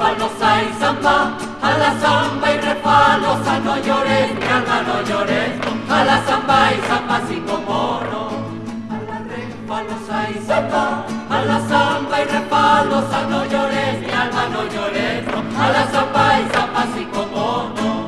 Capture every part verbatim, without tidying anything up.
refalosa y samba, a la samba y refalosa, no llores, mi alma, no llores, a la samba y samba así como no. A la refalosa y samba, a la samba y refalosa, no llores, mi alma, no llores, a la samba y samba así como no.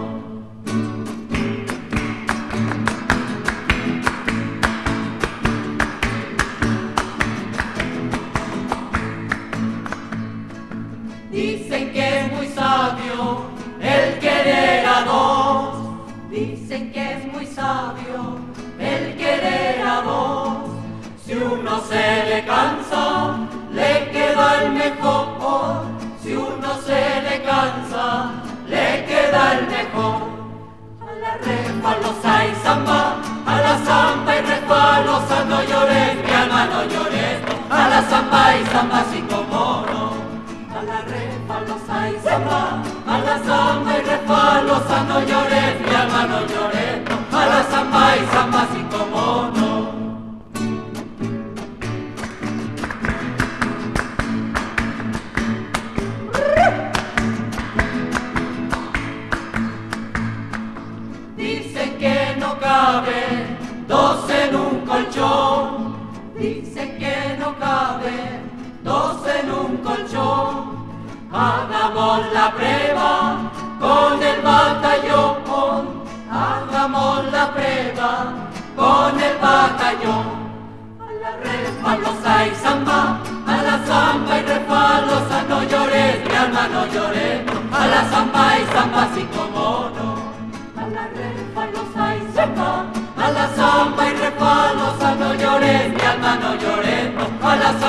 Dicen que es muy sabio el querer a dos. Dicen que es muy sabio el querer a dos. Si uno se le cansa, le queda el mejor. Si uno se le cansa, le queda el mejor. A la refalosa y samba, a la samba y refalosa, no llores, mi alma, no llores, a la samba y samba así como no. A la refalosa y samba, a la samba y refalosa, no llores, mi alma, no llores, a la samba y samba así como no. Dicen que no cabe dos en un colchón. Dicen que no cabe dos en un colchón. Hagamos la prueba con el batallón. Hagamos la prueba con el batallón. A la refalosa y samba, a la samba y refalosa, no llores, mi alma, no llores, a la samba y samba así como no. A la refalosa y samba, a la samba y refalosa, no llores, mi alma, no llores, a la samba